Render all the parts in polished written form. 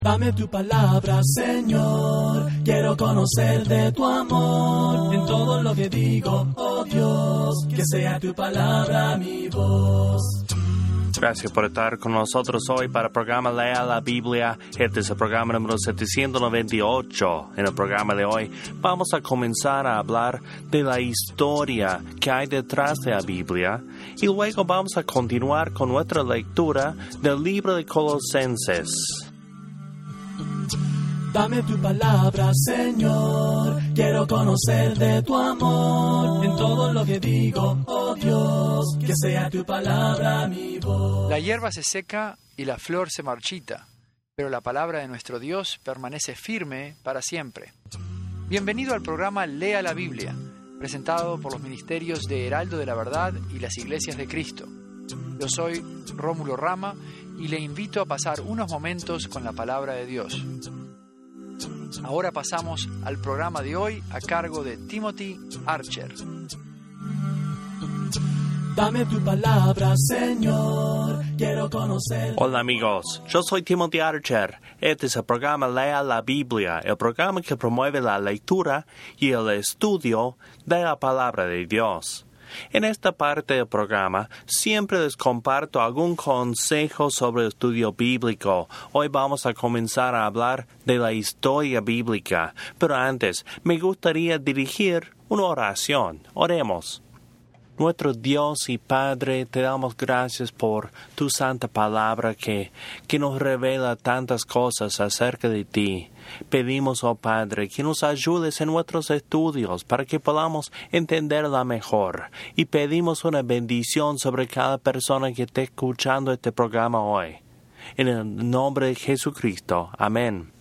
Dame tu palabra, Señor, quiero conocer de tu amor. En todo lo que digo, oh Dios, que sea tu palabra mi voz. Gracias por estar con nosotros hoy para el programa Lea la Biblia. Este es el programa número 798. En el programa de hoy vamos a comenzar a hablar de la historia que hay detrás de la Biblia y luego vamos a continuar con nuestra lectura del libro de Colosenses. Dame tu palabra, Señor, quiero conocer de tu amor. En todo lo que digo, oh Dios, que sea tu palabra mi voz. La hierba se seca y la flor se marchita, pero la palabra de nuestro Dios permanece firme para siempre. Bienvenido al programa Lea la Biblia, presentado por los ministerios de Heraldo de la Verdad y las Iglesias de Cristo. Yo soy Rómulo Rama y le invito a pasar unos momentos con la palabra de Dios. Ahora pasamos al programa de hoy a cargo de Timothy Archer. Dame tu palabra, Señor, quiero conocer. Hola amigos, yo soy Timothy Archer. Este es el programa Lea la Biblia, el programa que promueve la lectura y el estudio de la palabra de Dios. En esta parte del programa siempre les comparto algún consejo sobre el estudio bíblico. Hoy vamos a comenzar a hablar de la historia bíblica, pero antes me gustaría dirigir una oración. Oremos. Nuestro Dios y Padre, te damos gracias por tu santa palabra que nos revela tantas cosas acerca de ti. Pedimos, oh Padre, que nos ayudes en nuestros estudios para que podamos entenderla mejor. Y pedimos una bendición sobre cada persona que esté escuchando este programa hoy. En el nombre de Jesucristo. Amén.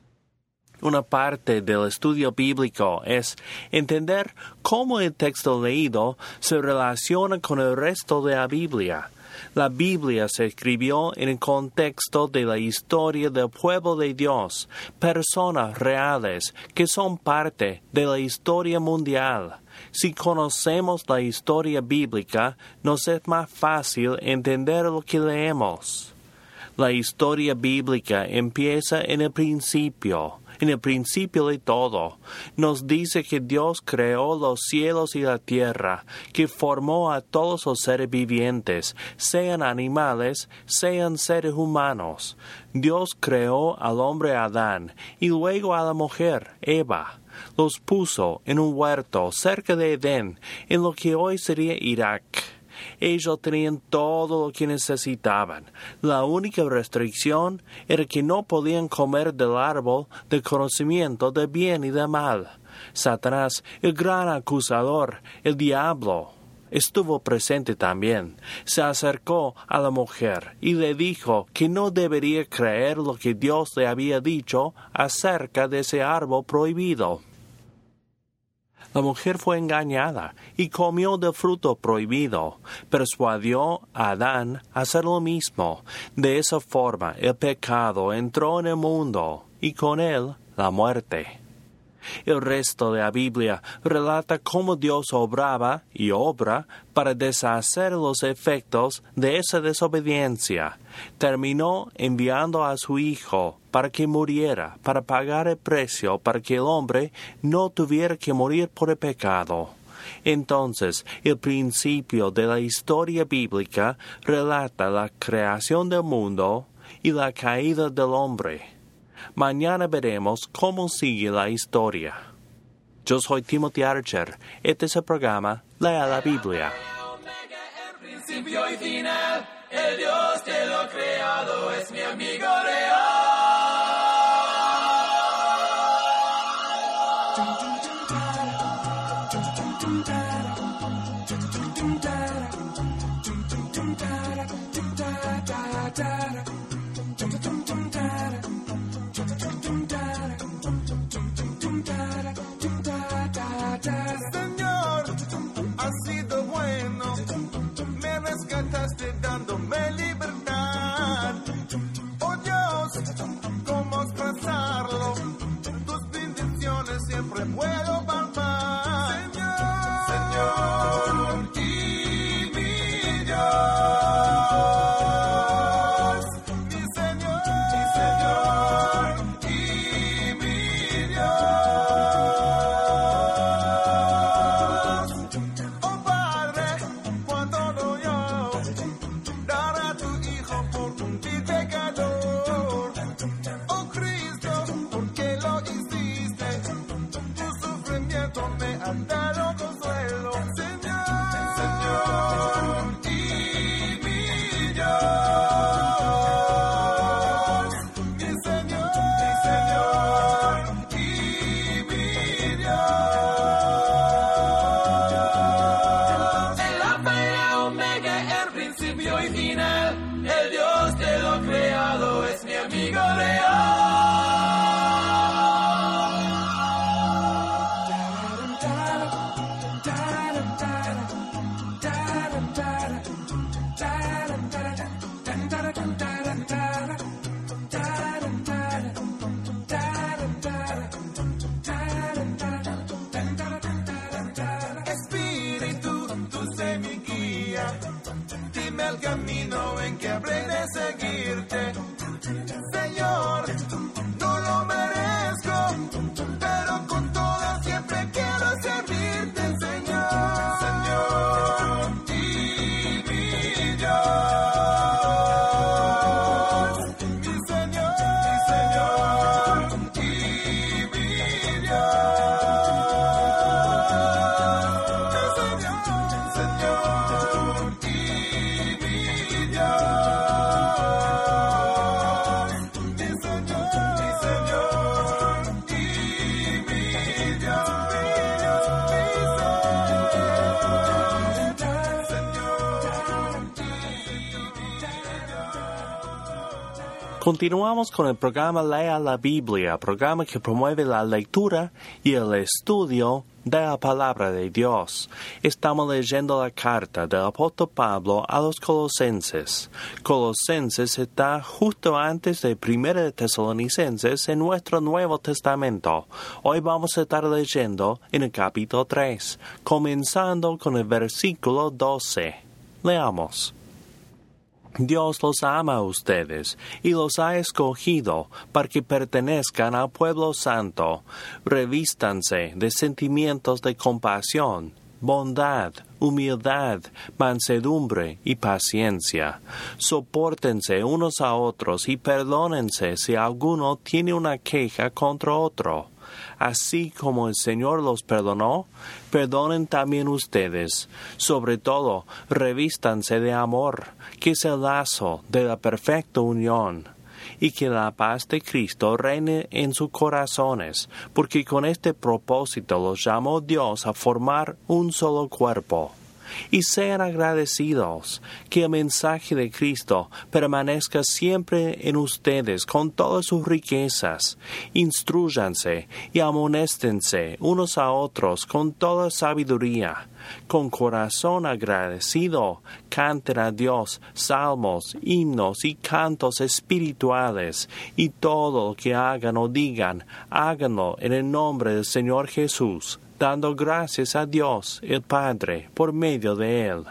Una parte del estudio bíblico es entender cómo el texto leído se relaciona con el resto de la Biblia. La Biblia se escribió en el contexto de la historia del pueblo de Dios, personas reales que son parte de la historia mundial. Si conocemos la historia bíblica, nos es más fácil entender lo que leemos. La historia bíblica empieza en el principio de todo. Nos dice que Dios creó los cielos y la tierra, que formó a todos los seres vivientes, sean animales, sean seres humanos. Dios creó al hombre Adán y luego a la mujer Eva. Los puso en un huerto cerca de Edén, en lo que hoy sería Irak. Ellos tenían todo lo que necesitaban. La única restricción era que no podían comer del árbol del conocimiento de bien y de mal. Satanás, el gran acusador, el diablo, estuvo presente también. Se acercó a la mujer y le dijo que no debería creer lo que Dios le había dicho acerca de ese árbol prohibido. La mujer fue engañada y comió del fruto prohibido. Persuadió a Adán a hacer lo mismo. De esa forma, el pecado entró en el mundo y con él la muerte. El resto de la Biblia relata cómo Dios obraba y obra para deshacer los efectos de esa desobediencia. Terminó enviando a su Hijo para que muriera, para pagar el precio, para que el hombre no tuviera que morir por el pecado. Entonces, el principio de la historia bíblica relata la creación del mundo y la caída del hombre. Mañana veremos cómo sigue la historia. Yo soy Timothy Archer. Este es el programa Lea la Biblia. El principio y final, el Dios que lo ha creado es mi amigo real. Señor, has sido bueno, me rescataste dándome libertad. Oh Dios, Continuamos con el programa Lea la Biblia, programa que promueve la lectura y el estudio de la palabra de Dios. Estamos leyendo la carta del apóstol Pablo a los Colosenses. Colosenses está justo antes de 1 de Tesalonicenses en nuestro Nuevo Testamento. Hoy vamos a estar leyendo en el capítulo 3, comenzando con el versículo 12. Leamos. Dios los ama a ustedes y los ha escogido para que pertenezcan al pueblo santo. Revístanse de sentimientos de compasión, bondad, humildad, mansedumbre y paciencia. Sopórtense unos a otros y perdónense si alguno tiene una queja contra otro. Así como el Señor los perdonó, perdonen también ustedes. Sobre todo, revístanse de amor, que es el lazo de la perfecta unión. Y que la paz de Cristo reine en sus corazones, porque con este propósito los llamó Dios a formar un solo cuerpo. Y sean agradecidos, que el mensaje de Cristo permanezca siempre en ustedes con todas sus riquezas. Instrúyanse y amonéstense unos a otros con toda sabiduría. Con corazón agradecido, canten a Dios salmos, himnos y cantos espirituales, y todo lo que hagan o digan, háganlo en el nombre del Señor Jesús, dando gracias a Dios el Padre por medio de Él.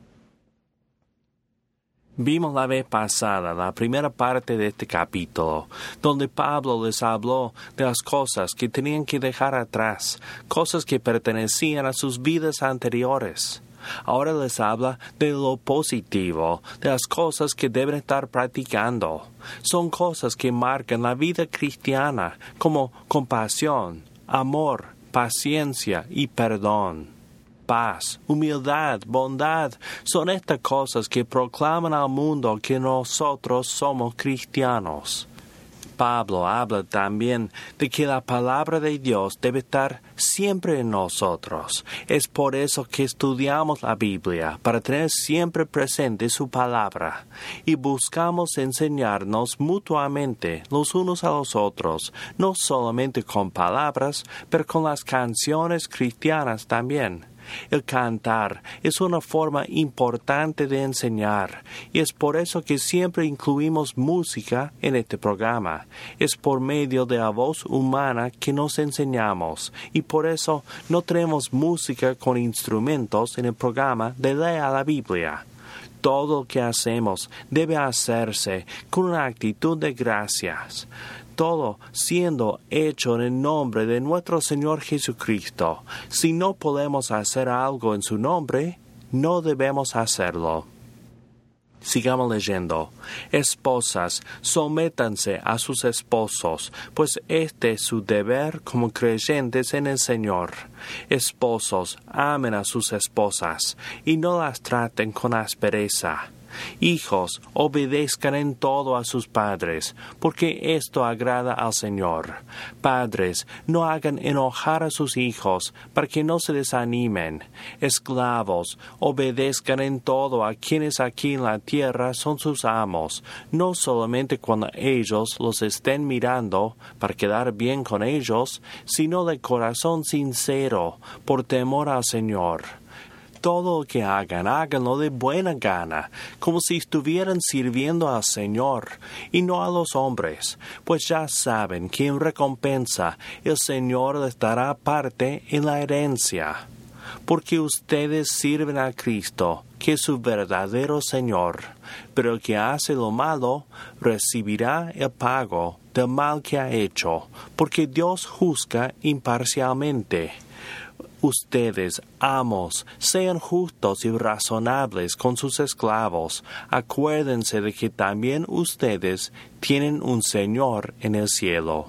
Vimos la vez pasada la primera parte de este capítulo, donde Pablo les habló de las cosas que tenían que dejar atrás, cosas que pertenecían a sus vidas anteriores. Ahora les habla de lo positivo, de las cosas que deben estar practicando. Son cosas que marcan la vida cristiana, como compasión, amor, paciencia y perdón. Paz, humildad, bondad, son estas cosas que proclaman al mundo que nosotros somos cristianos. Pablo habla también de que la palabra de Dios debe estar siempre en nosotros. Es por eso que estudiamos la Biblia, para tener siempre presente su palabra, y buscamos enseñarnos mutuamente los unos a los otros, no solamente con palabras, pero con las canciones cristianas también. El cantar es una forma importante de enseñar, y es por eso que siempre incluimos música en este programa. Es por medio de la voz humana que nos enseñamos, y por eso no tenemos música con instrumentos en el programa de Lea la Biblia. Todo lo que hacemos debe hacerse con una actitud de gracias. Todo siendo hecho en el nombre de nuestro Señor Jesucristo. Si no podemos hacer algo en su nombre, no debemos hacerlo. Sigamos leyendo. Esposas, sométanse a sus esposos, pues este es su deber como creyentes en el Señor. Esposos, amen a sus esposas, y no las traten con aspereza. Hijos, obedezcan en todo a sus padres, porque esto agrada al Señor. Padres, no hagan enojar a sus hijos, para que no se desanimen. Esclavos, obedezcan en todo a quienes aquí en la tierra son sus amos, no solamente cuando ellos los estén mirando, para quedar bien con ellos, sino de corazón sincero, por temor al Señor. Todo lo que hagan, háganlo de buena gana, como si estuvieran sirviendo al Señor y no a los hombres, pues ya saben que en recompensa el Señor les dará parte en la herencia. Porque ustedes sirven a Cristo, que es su verdadero Señor, pero el que hace lo malo recibirá el pago del mal que ha hecho, porque Dios juzga imparcialmente. Ustedes, amos, sean justos y razonables con sus esclavos. Acuérdense de que también ustedes tienen un Señor en el cielo.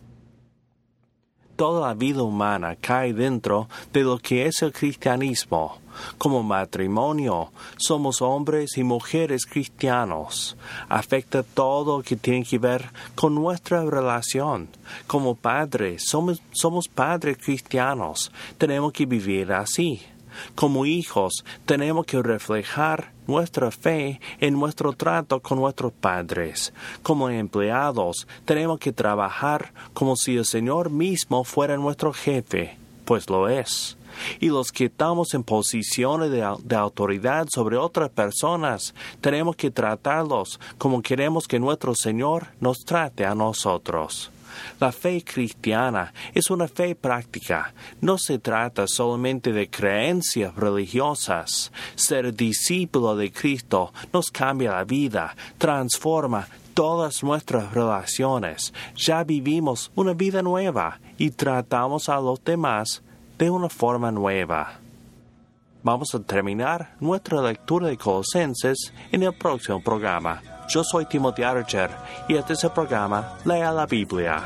Toda la vida humana cae dentro de lo que es el cristianismo. Como matrimonio, somos hombres y mujeres cristianos. Afecta todo lo que tiene que ver con nuestra relación. Como padres, somos padres cristianos. Tenemos que vivir así. Como hijos, tenemos que reflejar nuestra fe en nuestro trato con nuestros padres. Como empleados, tenemos que trabajar como si el Señor mismo fuera nuestro jefe, pues lo es. Y los que estamos en posiciones de autoridad sobre otras personas, tenemos que tratarlos como queremos que nuestro Señor nos trate a nosotros. La fe cristiana es una fe práctica. No se trata solamente de creencias religiosas. Ser discípulo de Cristo nos cambia la vida, transforma todas nuestras relaciones. Ya vivimos una vida nueva y tratamos a los demás de una forma nueva. Vamos a terminar nuestra lectura de Colosenses en el próximo programa. Yo soy Timothy Archer y este es el programa Lea la Biblia.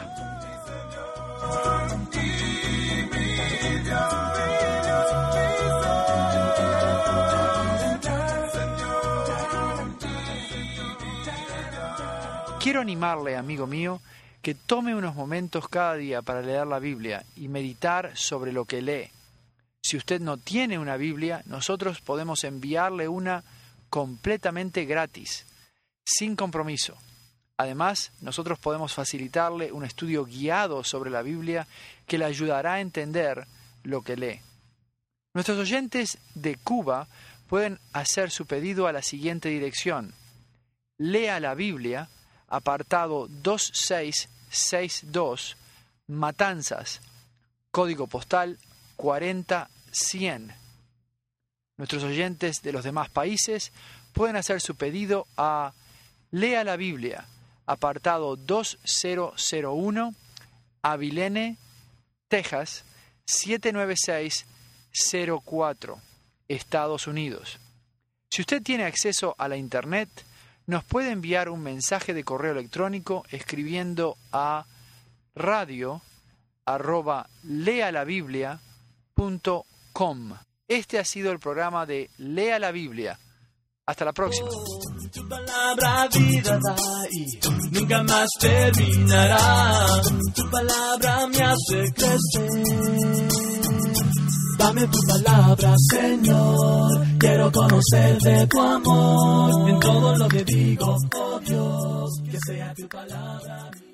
Quiero animarle, amigo mío, que tome unos momentos cada día para leer la Biblia y meditar sobre lo que lee. Si usted no tiene una Biblia, nosotros podemos enviarle una completamente gratis, sin compromiso. Además, nosotros podemos facilitarle un estudio guiado sobre la Biblia que le ayudará a entender lo que lee. Nuestros oyentes de Cuba pueden hacer su pedido a la siguiente dirección: Lea la Biblia, apartado 2662, Matanzas, código postal 40100. Nuestros oyentes de los demás países pueden hacer su pedido a Lea la Biblia, apartado 2001, Abilene, Texas, 79604, Estados Unidos. Si usted tiene acceso a la Internet, nos puede enviar un mensaje de correo electrónico escribiendo a radio@lealabiblia.com. Este ha sido el programa de Lea la Biblia. Hasta la próxima. Tu palabra vida da y nunca más terminará. Tu palabra me hace crecer. Dame tu palabra, Señor. Quiero conocer de tu amor. En todo lo que digo, oh Dios, que sea tu palabra.